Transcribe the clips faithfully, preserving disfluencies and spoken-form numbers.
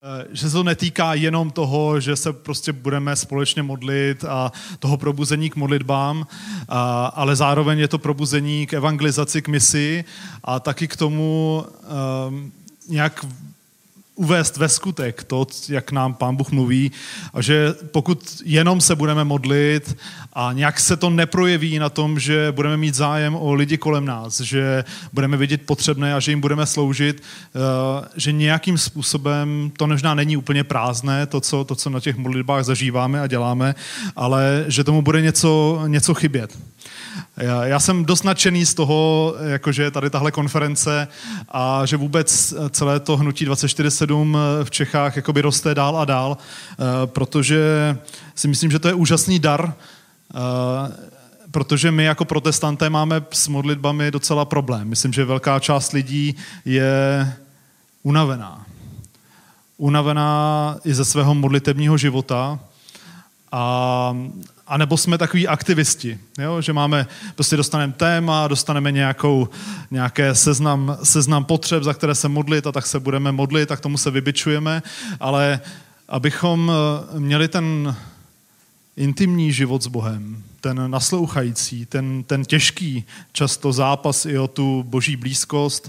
Že se to netýká jenom toho, že se prostě budeme společně modlit a toho probuzení k modlitbám, a, ale zároveň je to probuzení k evangelizaci, k misi a taky k tomu um, nějak uvést ve skutek to, jak nám Pán Bůh mluví, a že pokud jenom se budeme modlit a nějak se to neprojeví na tom, že budeme mít zájem o lidi kolem nás, že budeme vidět potřebné a že jim budeme sloužit, že nějakým způsobem to možná není úplně prázdné, to, co, to, co na těch modlitbách zažíváme a děláme, ale že tomu bude něco, něco chybět. Já, já jsem dost nadšený z toho, jakože je tady tahle konference a že vůbec celé to hnutí dvacet čtyři sedm v Čechách jakoby roste dál a dál, protože si myslím, že to je úžasný dar, protože my jako protestanté máme s modlitbami docela problém. Myslím, že velká část lidí je unavená. Unavená i ze svého modlitebního života a A nebo jsme takový aktivisti, jo? Že máme, prostě dostaneme téma, dostaneme nějakou, nějaké seznam, seznam potřeb, za které se modlit a tak se budeme modlit a k tomu se vybičujeme, ale abychom měli ten intimní život s Bohem, ten naslouchající, ten, ten těžký často zápas i o tu boží blízkost,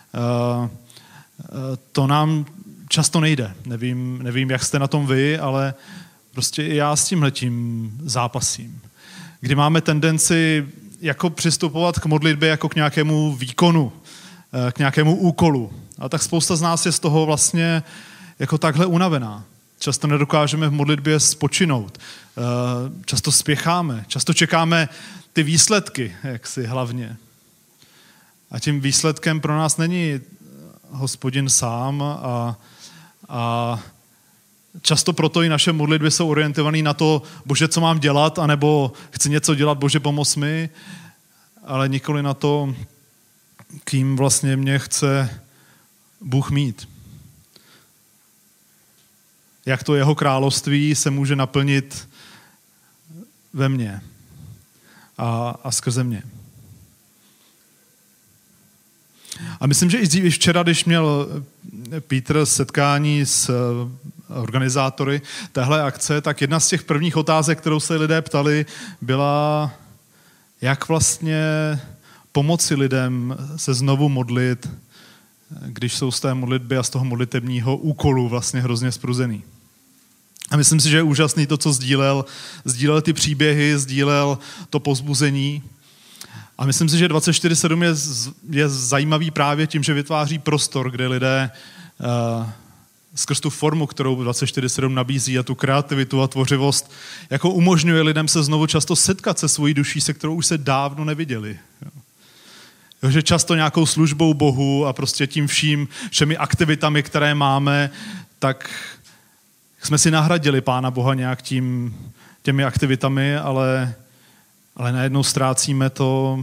to nám často nejde. Nevím, nevím, jak jste na tom vy, ale prostě i já s tímhletím zápasím. Kdy máme tendenci jako přistupovat k modlitbě jako k nějakému výkonu, k nějakému úkolu. A tak spousta z nás je z toho vlastně jako takhle unavená. Často nedokážeme v modlitbě spočinout. Často spěcháme, často čekáme ty výsledky, jaksi hlavně. A tím výsledkem pro nás není Hospodin sám a, a často proto i naše modlitby jsou orientované na to, Bože, co mám dělat, anebo chci něco dělat, Bože, pomoz mi, ale nikoli na to, kým vlastně mě chce Bůh mít. Jak to jeho království se může naplnit ve mně a, a skrze mě. A myslím, že i včera, když měl Petr setkání s organizátory téhle akce, tak jedna z těch prvních otázek, kterou se lidé ptali, byla, jak vlastně pomoci lidem se znovu modlit, když jsou z té modlitby a z toho modlitebního úkolu vlastně hrozně spruzený. A myslím si, že je úžasný to, co sdílel, sdílel ty příběhy, sdílel to povzbuzení. A myslím si, že dvacet čtyři sedm je, je zajímavý právě tím, že vytváří prostor, kde lidé uh, skrz tu formu, kterou dvacet čtyři sedm nabízí a tu kreativitu a tvořivost, jako umožňuje lidem se znovu často setkat se svojí duší, se kterou už se dávno neviděli. Jo, že často nějakou službou Bohu a prostě tím vším, všemi aktivitami, které máme, tak jsme si nahradili Pána Boha nějak tím, těmi aktivitami, ale ale najednou ztrácíme to,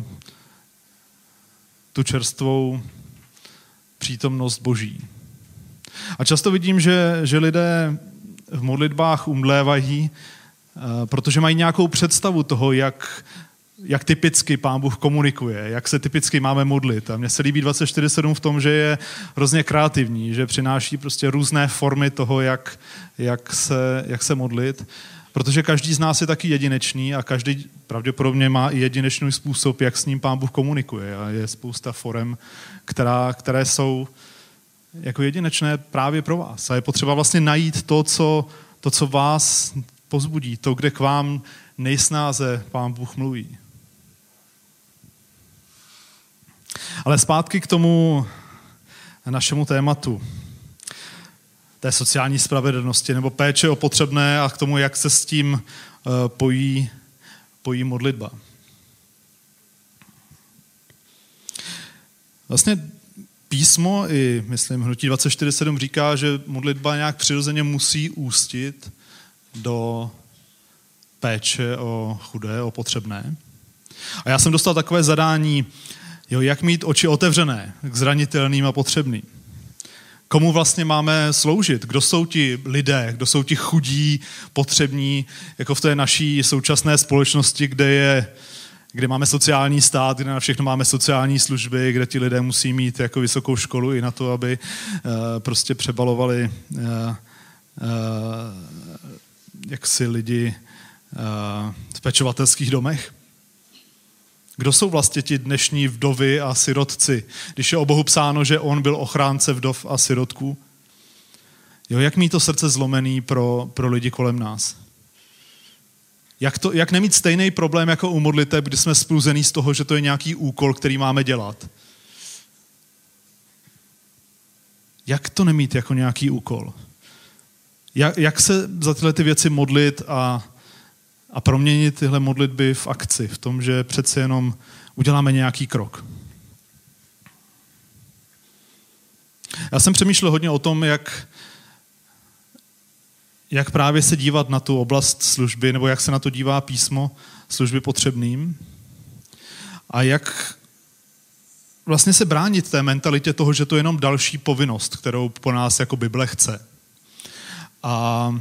tu čerstvou přítomnost Boží. A často vidím, že, že lidé v modlitbách umdlévají, protože mají nějakou představu toho, jak, jak typicky Pán Bůh komunikuje, jak se typicky máme modlit. A mně se líbí dvacet čtyři sedm v tom, že je hrozně kreativní, že přináší prostě různé formy toho, jak, jak, se, jak se modlit. Protože každý z nás je taky jedinečný a každý pravděpodobně má i jedinečný způsob, jak s ním Pán Bůh komunikuje. A je spousta forem, která, které jsou jako jedinečné právě pro vás. A je potřeba vlastně najít to, co, to, co vás povzbudí, to, kde k vám nejsnáze Pán Bůh mluví. Ale zpátky k tomu našemu tématu. Té sociální spravedlnosti nebo péče o potřebné a k tomu, jak se s tím pojí, pojí modlitba. Vlastně písmo i, myslím, hnutí dvacet čtyři sedm říká, že modlitba nějak přirozeně musí ústit do péče o chudé, o potřebné. A já jsem dostal takové zadání, jo, jak mít oči otevřené k zranitelným a potřebným. Komu vlastně máme sloužit? Kdo jsou ti lidé? Kdo jsou ti chudí, potřební, jako v té naší současné společnosti, kde je, kde máme sociální stát, kde na všechno máme sociální služby, kde ti lidé musí mít jako vysokou školu i na to, aby prostě přebalovali jaksi lidi v pečovatelských domech. Kdo jsou vlastně ti dnešní vdovy a sirotci, když je o Bohu psáno, že on byl ochránce vdov a sirotků? Jo, jak mít to srdce zlomený pro, pro lidi kolem nás? Jak, to, jak nemít stejný problém jako u modliteb, kdy jsme spluzený z toho, že to je nějaký úkol, který máme dělat? Jak to nemít jako nějaký úkol? Jak, jak se za tyhle ty věci modlit a, a proměnit tyhle modlitby v akci, v tom, že přece jenom uděláme nějaký krok? Já jsem přemýšlel hodně o tom, jak jak právě se dívat na tu oblast služby, nebo jak se na to dívá písmo služby potřebným a jak vlastně se bránit té mentalitě toho, že to je jenom další povinnost, kterou po nás jako Bible chce. A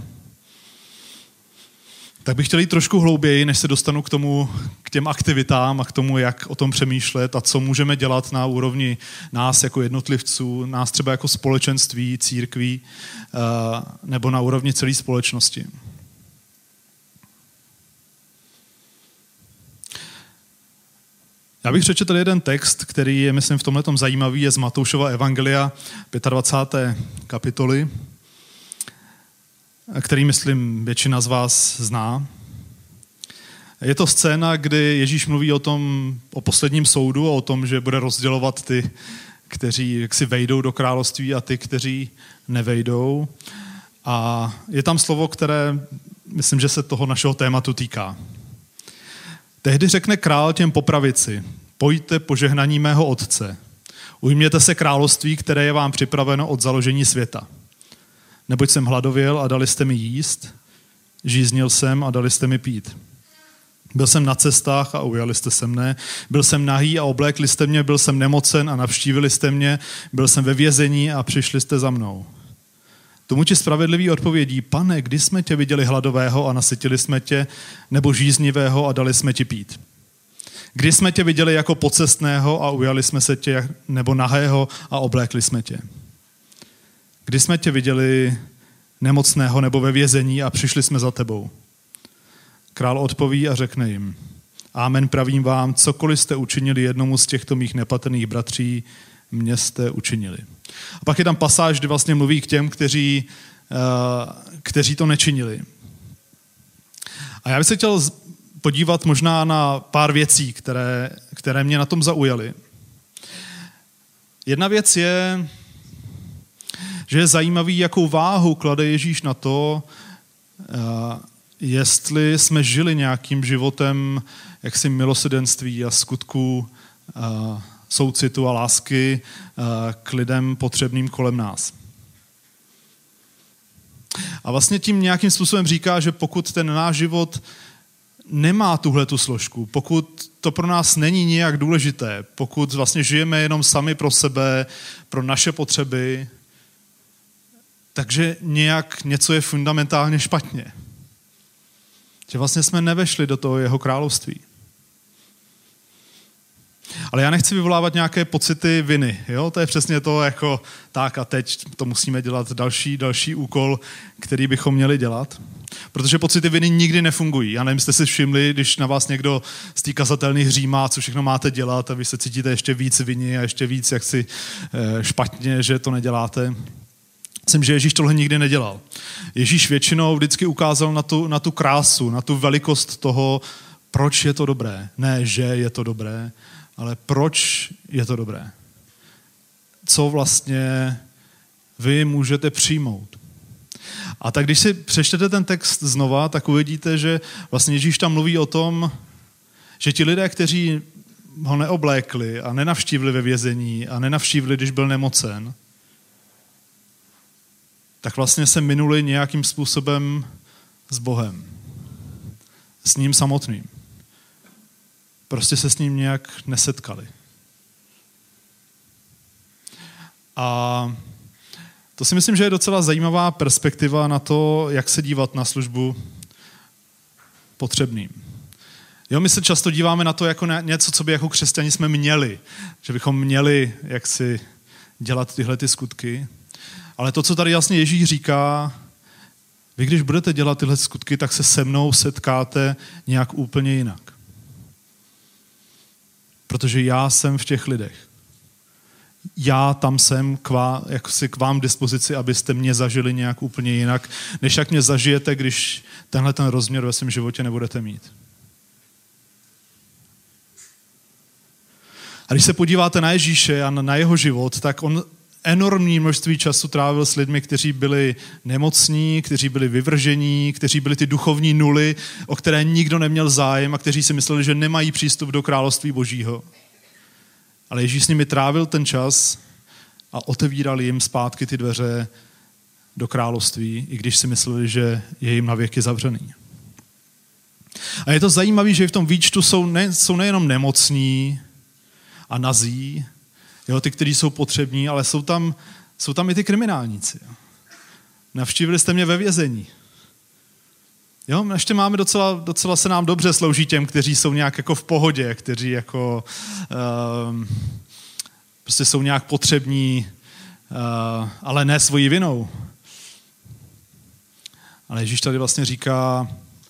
tak bych chtěl jít trošku hlouběji, než se dostanu k tomu, k těm aktivitám a k tomu, jak o tom přemýšlet a co můžeme dělat na úrovni nás jako jednotlivců, nás třeba jako společenství, církví, nebo na úrovni celé společnosti. Já bych přečetl jeden text, který je, myslím, v tomhletom zajímavý, je z Matoušova evangelia dvacáté páté kapitoly, který, myslím, většina z vás zná. Je to scéna, kdy Ježíš mluví o tom, o posledním soudu a o tom, že bude rozdělovat ty, kteří jaksi vejdou do království a ty, kteří nevejdou. A je tam slovo, které, myslím, že se toho našeho tématu týká. Tehdy řekne král těm po pravici: pojďte požehnaní mého otce. Ujměte se království, které je vám připraveno od založení světa. Neboť jsem hladověl a dali jste mi jíst, žíznil jsem a dali jste mi pít. Byl jsem na cestách a ujali jste se mne, byl jsem nahý a oblékli jste mě, byl jsem nemocen a navštívili jste mě, byl jsem ve vězení a přišli jste za mnou. Tomu ti spravedlivý odpovědí: Pane, kdy jsme tě viděli hladového a nasytili jsme tě, nebo žíznivého a dali jsme ti pít? Kdy jsme tě viděli jako pocestného a ujali jsme se tě, nebo nahého a oblékli jsme tě? Kdy jsme tě viděli nemocného nebo ve vězení a přišli jsme za tebou? Král odpoví a řekne jim: Amen, pravím vám, cokoliv jste učinili jednomu z těchto mých nepatrných bratří, mě jste učinili. A pak je tam pasáž, kdy vlastně mluví k těm, kteří, kteří to nečinili. A já bych se chtěl podívat možná na pár věcí, které, které mě na tom zaujaly. Jedna věc je, že je zajímavý, jakou váhu klade Ježíš na to, jestli jsme žili nějakým životem jaksi milosrdenství a skutků soucitu a lásky k lidem potřebným kolem nás. A vlastně tím nějakým způsobem říká, že pokud ten náš život nemá tuhletu složku, pokud to pro nás není nijak důležité, pokud vlastně žijeme jenom sami pro sebe, pro naše potřeby, takže nějak něco je fundamentálně špatně. Že vlastně jsme nevešli do toho jeho království. Ale já nechci vyvolávat nějaké pocity viny. Jo? To je přesně to, jako tak a teď to musíme dělat další, další úkol, který bychom měli dělat. Protože pocity viny nikdy nefungují. Já nevím, jste si všimli, když na vás někdo z té kazatelny hřímá, co všechno máte dělat a vy se cítíte ještě víc viny a ještě víc jaksi špatně, že to neděláte. Myslím, že Ježíš tohle nikdy nedělal. Ježíš většinou vždycky ukázal na tu, na tu krásu, na tu velikost toho, proč je to dobré. Ne, že je to dobré, ale proč je to dobré. Co vlastně vy můžete přijmout. A tak když si přečtete ten text znova, tak uvidíte, že vlastně Ježíš tam mluví o tom, že ti lidé, kteří ho neoblékli a nenavštívili ve vězení a nenavštívili, když byl nemocen, tak vlastně se minuli nějakým způsobem s Bohem. S ním samotným. Prostě se s ním nějak nesetkali. A to si myslím, že je docela zajímavá perspektiva na to, jak se dívat na službu potřebným. Jo, my se často díváme na to jako na něco, co by jako křesťani jsme měli. Že bychom měli jaksi dělat tyhle ty skutky. Ale to, co tady jasně Ježíš říká, vy když budete dělat tyhle skutky, tak se se mnou setkáte nějak úplně jinak. Protože já jsem v těch lidech. Já tam jsem k vám, jako si k vám dispozici, abyste mě zažili nějak úplně jinak, než jak mě zažijete, když tenhle ten rozměr ve svém životě nebudete mít. A když se podíváte na Ježíše a na jeho život, tak on enormní množství času trávil s lidmi, kteří byli nemocní, kteří byli vyvržení, kteří byli ty duchovní nuly, o které nikdo neměl zájem a kteří si mysleli, že nemají přístup do království Božího. Ale Ježíš s nimi trávil ten čas a otevíral jim zpátky ty dveře do království, i když si mysleli, že je jim na věky zavřený. A je to zajímavé, že v tom výčtu jsou, ne, jsou nejenom nemocní a nazí, jo, ty, kteří jsou potřební, ale jsou tam, jsou tam i ty kriminálníci. Jo. Navštívili jste mě ve vězení. Jo, ještě máme docela, docela se nám dobře slouží těm, kteří jsou nějak jako v pohodě, kteří jako um, prostě jsou nějak potřební, uh, ale ne svojí vinou. Ale Ježíš tady vlastně říká,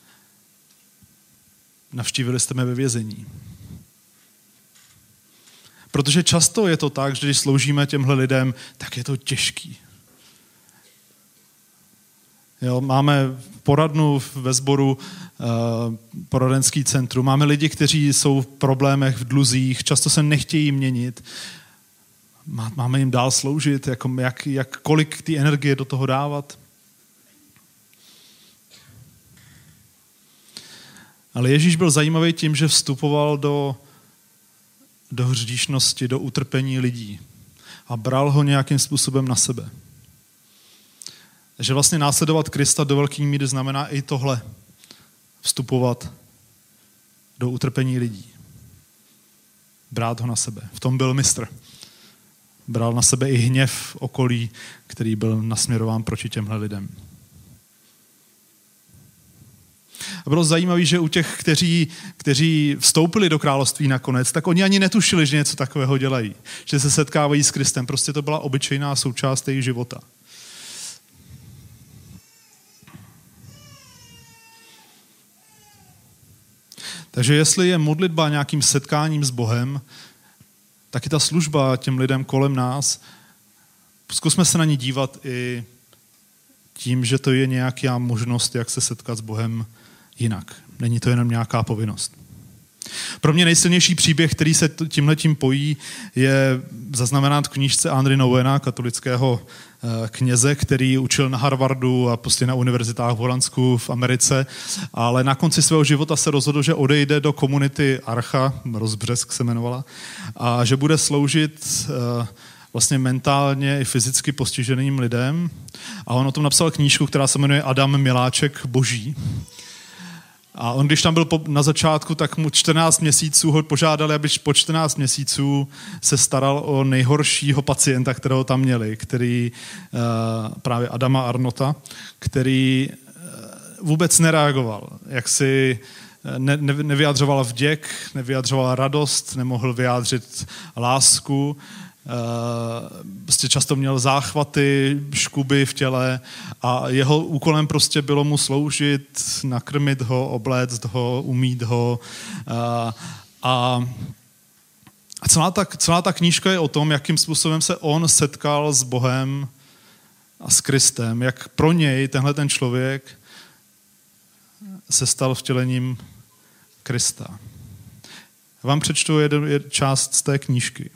navštívili jste mě ve vězení. Protože často je to tak, že když sloužíme těmhle lidem, tak je to těžký. Jo, máme poradnu ve sboru, uh, poradenský centrum, máme lidi, kteří jsou v problémech, v dluzích, často se nechtějí měnit. Máme jim dál sloužit, jako jak, jak, kolik té energie do toho dávat. Ale Ježíš byl zajímavý tím, že vstupoval do do hříšnosti, do utrpení lidí a bral ho nějakým způsobem na sebe. Že vlastně následovat Krista do velké míry znamená i tohle, vstupovat do utrpení lidí. Brát ho na sebe. V tom byl mistr. Bral na sebe i hněv okolí, který byl nasměrován proti těmhle lidem. A bylo zajímavé, že u těch, kteří, kteří vstoupili do království nakonec, tak oni ani netušili, že něco takového dělají. Že se setkávají s Kristem. Prostě to byla obyčejná součást jejich života. Takže jestli je modlitba nějakým setkáním s Bohem, tak i ta služba těm lidem kolem nás, zkusme se na ní dívat i tím, že to je nějaká možnost, jak se setkat s Bohem jinak. Není to jenom nějaká povinnost. Pro mě nejsilnější příběh, který se tímhletím pojí, je zaznamenán v knížce Henry Nouwena, katolického kněze, který učil na Harvardu a prostě na univerzitách v Holandsku, v Americe, ale na konci svého života se rozhodl, že odejde do komunity Archa, Rozbřesk se jmenovala, a že bude sloužit vlastně mentálně i fyzicky postiženým lidem. A on o tom napsal knížku, která se jmenuje Adam Miláček Boží. A on, když tam byl na začátku, tak mu čtrnáct měsíců ho požádali, aby po čtrnáct měsíců se staral o nejhoršího pacienta, kterého tam měli, který právě Adama Arnota, který vůbec nereagoval, jak si ne, ne, nevyjadřoval vděk, nevyjadřoval radost, nemohl vyjádřit lásku, prostě často měl záchvaty, škuby v těle a jeho úkolem prostě bylo mu sloužit, nakrmit ho, obléct ho, umýt ho a, a celá, ta, celá ta knížka je o tom, jakým způsobem se on setkal s Bohem a s Kristem, jak pro něj tenhle ten člověk se stal vtělením Krista. Já vám přečtu jeden, jeden část z té knížky.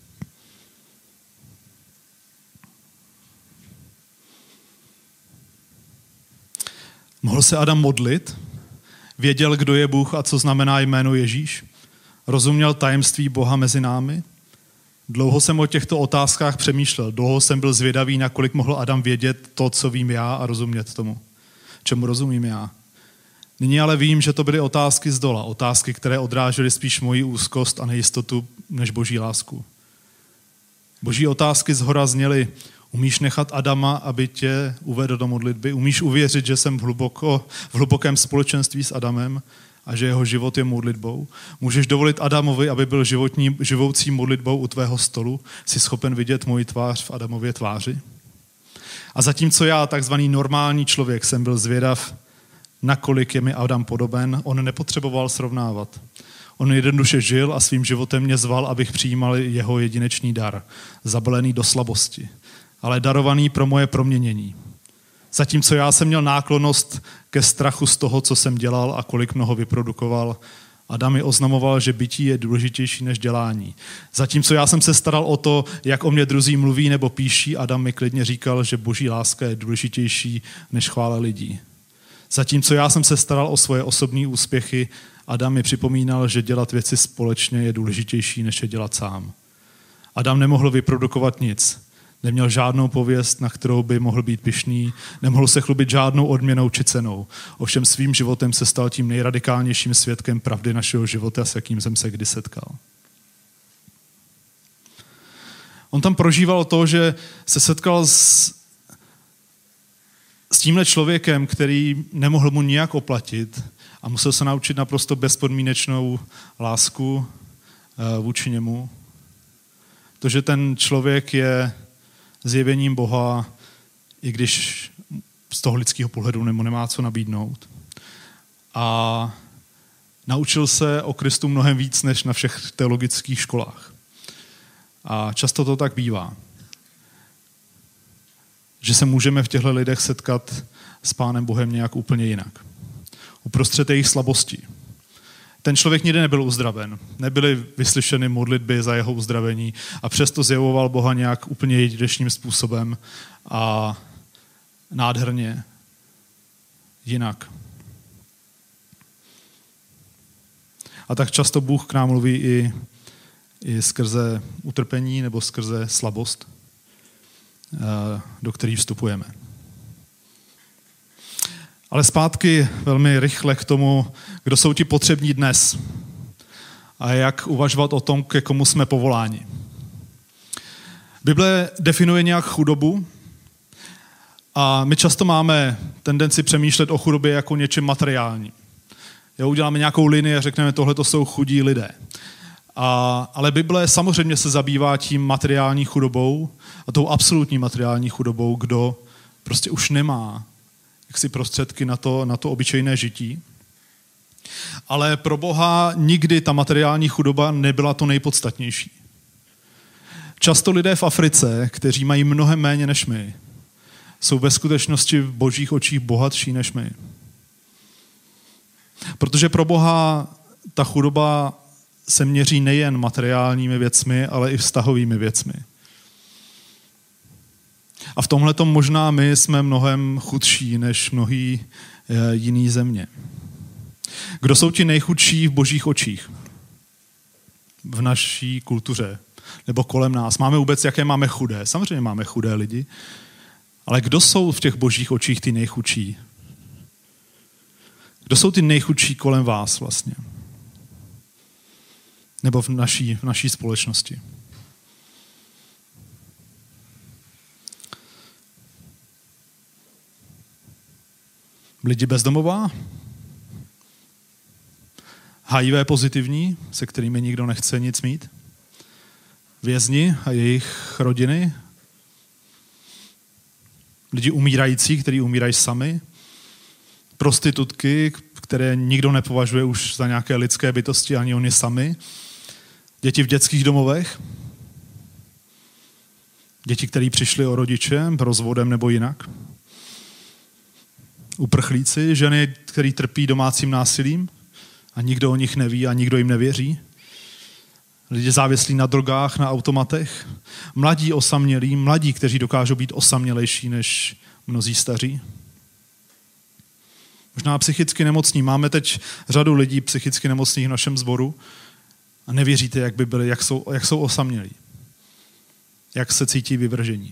Mohl se Adam modlit? Věděl, kdo je Bůh a co znamená jméno Ježíš? Rozuměl tajemství Boha mezi námi? Dlouho jsem o těchto otázkách přemýšlel. Dlouho jsem byl zvědavý, nakolik mohl Adam vědět to, co vím já a rozumět tomu. Čemu rozumím já? Nyní ale vím, že to byly otázky z dola. Otázky, které odrážely spíš moji úzkost a nejistotu než Boží lásku. Boží otázky zhora zněly: umíš nechat Adama, aby tě uvedl do modlitby? Umíš uvěřit, že jsem v, hluboko, v hlubokém společenství s Adamem a že jeho život je modlitbou? Můžeš dovolit Adamovi, aby byl životní, živoucí modlitbou u tvého stolu? Jsi schopen vidět moji tvář v Adamově tváři? A zatímco já, takzvaný normální člověk, jsem byl zvědav, nakolik je mi Adam podoben, on nepotřeboval srovnávat. On jednoduše žil a svým životem mě zval, abych přijímal jeho jedinečný dar, zabalený do slabosti, ale darovaný pro moje proměnění. Zatímco já jsem měl náklonnost ke strachu z toho, co jsem dělal a kolik mnoho vyprodukoval, Adam mi oznamoval, že bytí je důležitější než dělání. Zatímco já jsem se staral o to, jak o mě druzí mluví nebo píší, Adam mi klidně říkal, že boží láska je důležitější než chvála lidí. Zatímco já jsem se staral o svoje osobní úspěchy, Adam mi připomínal, že dělat věci společně je důležitější, než je dělat sám. Adam nemohl vyprodukovat nic. Neměl žádnou pověst, na kterou by mohl být pyšný, nemohl se chlubit žádnou odměnou či cenou. Ovšem svým životem se stal tím nejradikálnějším svědkem pravdy našeho života, s jakým jsem se kdy setkal. On tam prožíval to, že se setkal s, s tímhle člověkem, který nemohl mu nijak oplatit a musel se naučit naprosto bezpodmínečnou lásku vůči němu. To, že ten člověk je zjevením Boha, i když z toho lidského pohledu mu nemá co nabídnout. A naučil se o Kristu mnohem víc, než na všech teologických školách. A často to tak bývá. Že se můžeme v těchto lidech setkat s Pánem Bohem nějak úplně jinak. Uprostřed jejich slabostí. Ten člověk nikdy nebyl uzdraven. Nebyly vyslyšeny modlitby za jeho uzdravení a přesto zjevoval Boha nějak úplně jedinečným způsobem a nádherně jinak. A tak často Bůh k nám mluví i, i skrze utrpení nebo skrze slabost, do které vstupujeme. Ale zpátky velmi rychle k tomu, kdo jsou ti potřební dnes a jak uvažovat o tom, ke komu jsme povoláni. Bible definuje nějak chudobu a my často máme tendenci přemýšlet o chudobě jako něčem materiálním. Jo, uděláme nějakou linii a řekneme, tohle to jsou chudí lidé. A, ale Bible samozřejmě se zabývá tím materiální chudobou a tou absolutní materiální chudobou, kdo prostě už nemá jaksi prostředky na to, na to obyčejné žití. Ale pro Boha nikdy ta materiální chudoba nebyla to nejpodstatnější. Často lidé v Africe, kteří mají mnohem méně než my, jsou ve skutečnosti v božích očích bohatší než my. Protože pro Boha ta chudoba se měří nejen materiálními věcmi, ale i vztahovými věcmi. A v tomhletom možná my jsme mnohem chudší než mnohý jiný země. Kdo jsou ti nejchudší v božích očích? V naší kultuře nebo kolem nás. Máme vůbec, jaké máme chudé? Samozřejmě máme chudé lidi. Ale kdo jsou v těch božích očích ty nejchudší? Kdo jsou ty nejchudší kolem vás vlastně? Nebo v naší, v naší společnosti? Lidi bezdomová? H I V pozitivní, se kterými nikdo nechce nic mít? Vězni a jejich rodiny? Lidi umírající, kteří umírají sami? Prostitutky, které nikdo nepovažuje už za nějaké lidské bytosti, ani oni sami? Děti v dětských domovech? Děti, které přišly o rodiče rozvodem nebo jinak? Uprchlíci, ženy, které trpí domácím násilím a nikdo o nich neví a nikdo jim nevěří. Lidé závislí na drogách, na automatech. Mladí osamělí, mladí, kteří dokážou být osamělejší než mnozí staří. Možná psychicky nemocní. Máme teď řadu lidí psychicky nemocných v našem sboru a nevěříte, jak by byli, jak jsou, jak jsou osamělí. Jak se cítí vyvržení.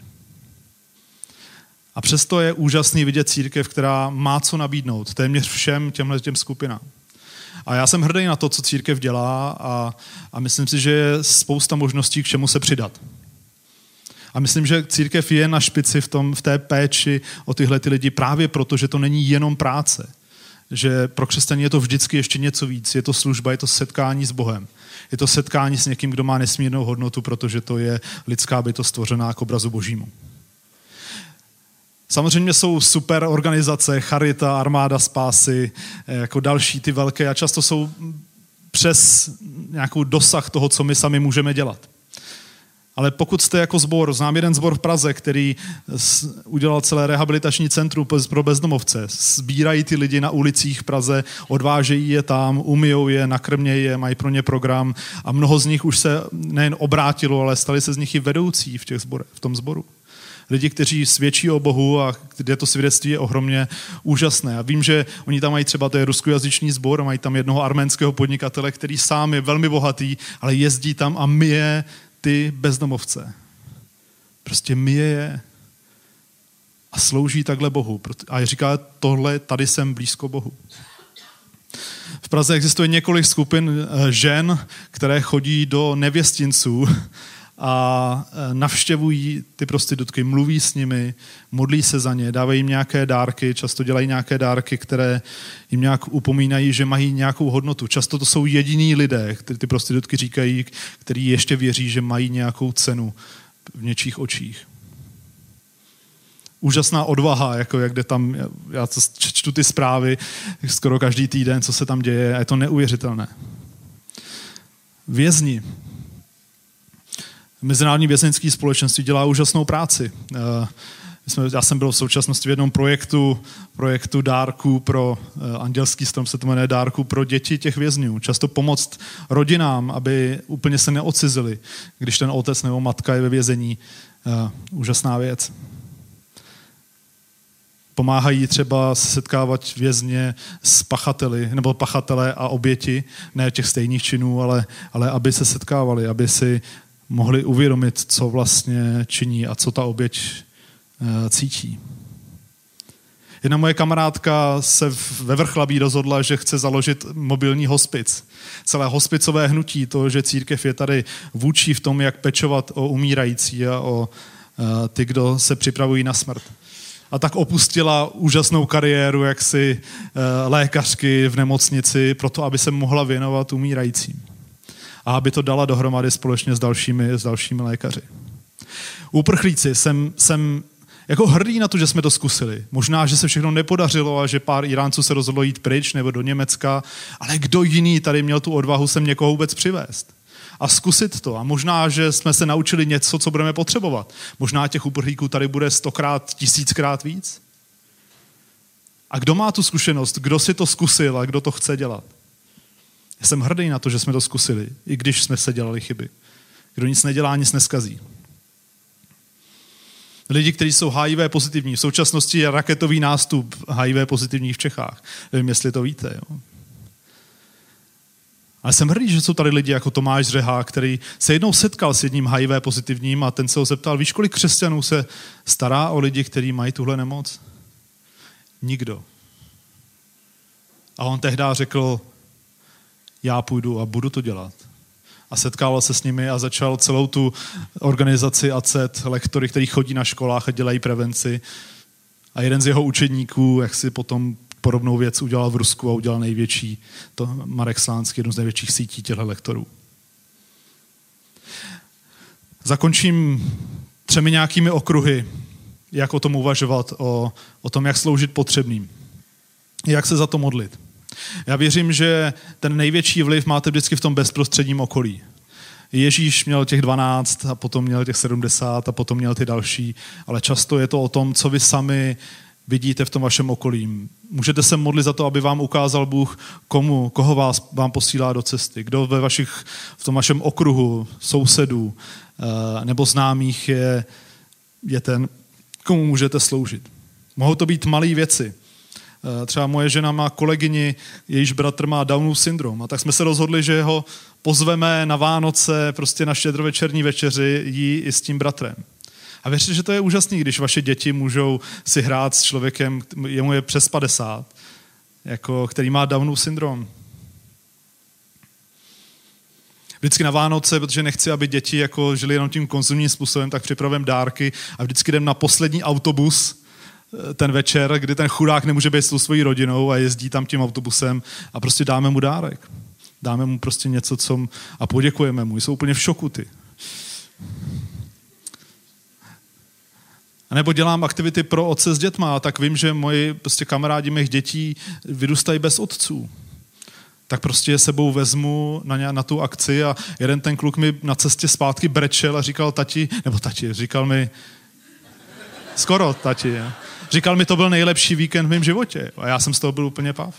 A přesto je úžasný vidět církev, která má co nabídnout téměř všem těmhle těm skupinám. A já jsem hrdý na to, co církev dělá a, a myslím si, že je spousta možností, k čemu se přidat. A myslím, že církev je na špici v, tom, v té péči o tyhle ty lidi právě proto, že to není jenom práce. že pro křesťany je to vždycky ještě něco víc. Je to služba, je to setkání s Bohem. Je to setkání s někým, kdo má nesmírnou hodnotu, protože to je lidská bytost stvořená k obrazu Božímu. Samozřejmě jsou super organizace, Charita, Armáda spásy, jako další ty velké a často jsou přes nějakou dosah toho, co my sami můžeme dělat. Ale pokud jste jako sbor, znám jeden sbor v Praze, který udělal celé rehabilitační centrum pro bezdomovce, sbírají ty lidi na ulicích v Praze, odvážejí je tam, umyjou je, nakrmějí je, mají pro ně program a mnoho z nich už se nejen obrátilo, ale stali se z nich i vedoucí v, těch zborech, v tom sboru. Lidi, kteří svědčí o Bohu a kde to svědectví je ohromně úžasné. A vím, že oni tam mají třeba, to je ruskojazyčný sbor, mají tam jednoho arménského podnikatele, který sám je velmi bohatý, ale jezdí tam a myje ty bezdomovce. Prostě myje je a slouží takhle Bohu. A říká, tohle, tady jsem blízko Bohu. V Praze existuje několik skupin žen, které chodí do nevěstinců a navštěvují ty prostitutky, mluví s nimi, modlí se za ně, dávají jim nějaké dárky, často dělají nějaké dárky, které jim nějak upomínají, že mají nějakou hodnotu. Často to jsou jediní lidé, kteří ty prostitutky říkají, kteří ještě věří, že mají nějakou cenu v něčích očích. Úžasná odvaha, jako jak jde tam, já čtu ty zprávy skoro každý týden, co se tam děje, a je to neuvěřitelné. Vězni. Mezinárodní vězeňské společenství dělá úžasnou práci. Já jsem byl v současnosti v jednom projektu, projektu dárků pro, Andělský strom se to jmenuje, dárků pro děti těch vězňů. Často pomoct rodinám, aby úplně se neodcizili, když ten otec nebo matka je ve vězení. Úžasná věc. Pomáhají třeba setkávat vězně s pachateli, nebo pachatele a oběti, ne těch stejných činů, ale, ale aby se setkávali, aby si mohli uvědomit, co vlastně činí a co ta oběť e, cítí. Jedna moje kamarádka se ve Vrchlabí rozhodla, že chce založit mobilní hospic. Celé hospicové hnutí, to, že církev je tady vůči v tom, jak pečovat o umírající a o e, ty, kdo se připravují na smrt. A tak opustila úžasnou kariéru jaksi e, lékařky v nemocnici proto, aby se mohla věnovat umírajícím. A aby to dala dohromady společně s dalšími, s dalšími lékaři. Uprchlíci, jsem, jsem jako hrdý na to, že jsme to zkusili. Možná, že se všechno nepodařilo a že pár Iránců se rozhodlo jít pryč nebo do Německa, ale kdo jiný tady měl tu odvahu sem někoho vůbec přivést? A zkusit to. A možná, že jsme se naučili něco, co budeme potřebovat. Možná těch uprchlíků tady bude stokrát, tisíckrát víc. A kdo má tu zkušenost? Kdo si to zkusil a kdo to chce dělat? Já jsem hrdý na to, že jsme to zkusili, i když jsme se dělali chyby. Kdo nic nedělá, nic neskazí. Lidi, kteří jsou H I V pozitivní. V současnosti je raketový nástup H I V pozitivních v Čechách. Nevím, jestli to víte. Jo? Ale jsem hrdý, že jsou tady lidi jako Tomáš Řehák, který se jednou setkal s jedním H I V pozitivním a ten se ho zeptal, víš, kolik křesťanů se stará o lidi, kteří mají tuhle nemoc? Nikdo. A on tehdy řekl, já půjdu a budu to dělat. A setkával se s nimi a začal celou tu organizaci A C E T, lektory, kteří chodí na školách a dělají prevenci. A jeden z jeho učedníků, jak si potom podobnou věc udělal v Rusku a udělal největší, to Marek Slánský, jednu z největších sítí těchto lektorů. Zakončím třemi nějakými okruhy, jak o tom uvažovat, o, o tom, jak sloužit potřebným. Jak se za to modlit. Já věřím, že ten největší vliv máte vždycky v tom bezprostředním okolí. Ježíš měl těch dvanáct a potom měl těch sedmdesát a potom měl ty další, ale často je to o tom, co vy sami vidíte v tom vašem okolí. Můžete se modlit za to, aby vám ukázal Bůh, komu, koho vás vám posílá do cesty, kdo ve vašich, v tom vašem okruhu sousedů nebo známých je, je ten, komu můžete sloužit. Mohou to být malé věci. Třeba moje žena má kolegyni, jejíž bratr má Downův syndrom. A tak jsme se rozhodli, že ho pozveme na Vánoce, prostě na štědrovečerní večeři jí i s tím bratrem. A věřte, že to je úžasný, když vaše děti můžou si hrát s člověkem, jemu je přes padesát, jako, který má Downův syndrom. Vždycky na Vánoce, protože nechci, aby děti jako žili jenom tím konzumním způsobem, tak připravím dárky a vždycky jdem na poslední autobus ten večer, kdy ten chudák nemůže být s tou svojí rodinou a jezdí tam tím autobusem a prostě dáme mu dárek. Dáme mu prostě něco, co a poděkujeme mu. Jsou úplně v šoku ty. A nebo dělám aktivity pro otce s dětma, tak vím, že moji prostě kamarádi mých dětí vyrůstají bez otců. Tak prostě je sebou vezmu na, ně, na tu akci a jeden ten kluk mi na cestě zpátky brečel a říkal tati, nebo tati, říkal mi, skoro tati, je. Říkal mi, to byl nejlepší víkend v mém životě a já jsem z toho byl úplně pav.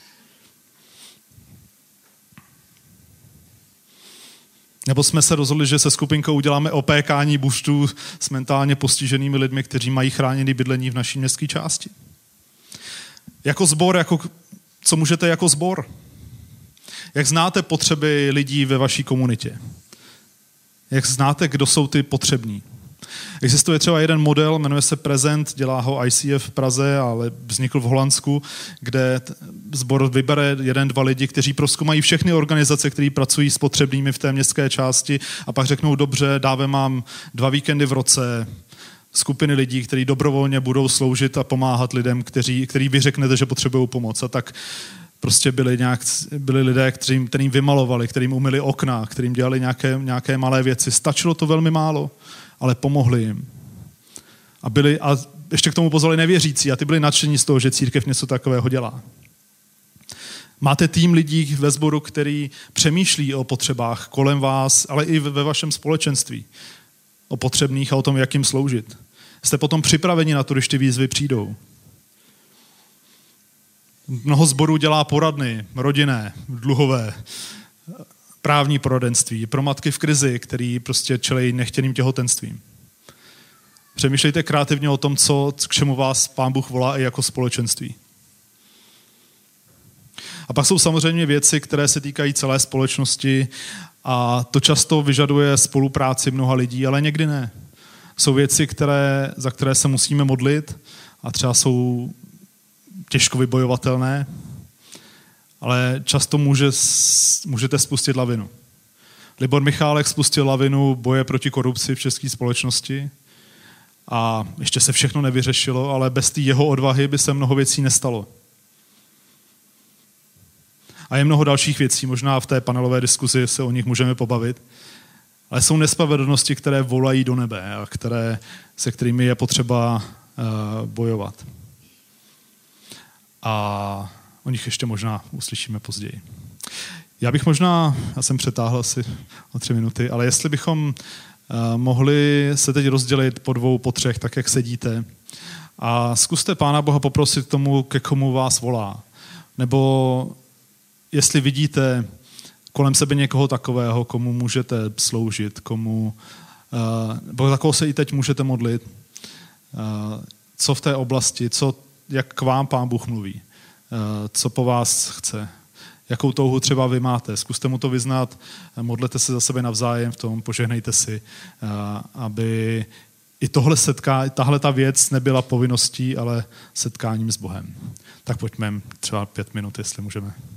Nebo jsme se rozhodli, že se skupinkou uděláme opékání buštů s mentálně postiženými lidmi, kteří mají chráněné bydlení v naší městské části. Jako sbor, jako, co můžete jako sbor? Jak znáte potřeby lidí ve vaší komunitě? Jak znáte, kdo jsou ty potřební? Existuje třeba jeden model, jmenuje se Prezent, dělá ho I C F v Praze, ale vznikl v Holandsku, kde sbor vybere jeden, dva lidi, kteří prozkoumají všechny organizace, které pracují s potřebnými v té městské části a pak řeknou, dobře, dáme mám dva víkendy v roce, skupiny lidí, kteří dobrovolně budou sloužit a pomáhat lidem, kteří, který vy řeknete, že potřebují pomoc. A tak prostě byli, nějak, byli lidé, kterým, kterým vymalovali, kterým umyli okna, kterým dělali nějaké, nějaké malé věci. Stačilo to velmi málo, ale pomohli jim. A, byli, a ještě k tomu pozvali nevěřící a ty byli nadšení z toho, že církev něco takového dělá. Máte tým lidí ve sboru, který přemýšlí o potřebách kolem vás, ale i ve vašem společenství. O potřebných a o tom, jak jim sloužit. Jste potom připraveni na to, když ty výzvy přijdou. Mnoho sborů dělá poradny, rodinné, dluhové, právní poradenství, pro matky v krizi, který prostě čelí nechtěným těhotenstvím. Přemýšlejte kreativně o tom, co, k čemu vás Pán Bůh volá i jako společenství. A pak jsou samozřejmě věci, které se týkají celé společnosti a to často vyžaduje spolupráci mnoha lidí, ale někdy ne. Jsou věci, které, za které se musíme modlit a třeba jsou těžko vybojovatelné, ale často může, můžete spustit lavinu. Libor Michálek spustil lavinu boje proti korupci v české společnosti a ještě se všechno nevyřešilo, ale bez té jeho odvahy by se mnoho věcí nestalo. A je mnoho dalších věcí, možná v té panelové diskuzi se o nich můžeme pobavit, ale jsou nespravedlnosti, které volají do nebe a které, se kterými je potřeba uh, bojovat. A o nich ještě možná uslyšíme později. Já bych možná, já jsem přetáhl asi o tři minuty, ale jestli bychom uh, mohli se teď rozdělit po dvou, po třech, tak jak sedíte, a zkuste Pána Boha poprosit tomu, ke komu vás volá. Nebo jestli vidíte kolem sebe někoho takového, komu můžete sloužit, komu, uh, nebo takového se i teď můžete modlit, uh, co v té oblasti, co, jak k vám Pán Bůh mluví, uh, co po vás chce, jakou touhu třeba vy máte. Zkuste mu to vyznat, modlete se za sebe navzájem v tom, požehnejte si, uh, aby i tohle setká, tahle ta věc nebyla povinností, ale setkáním s Bohem. Tak pojďme třeba pět minut, jestli můžeme.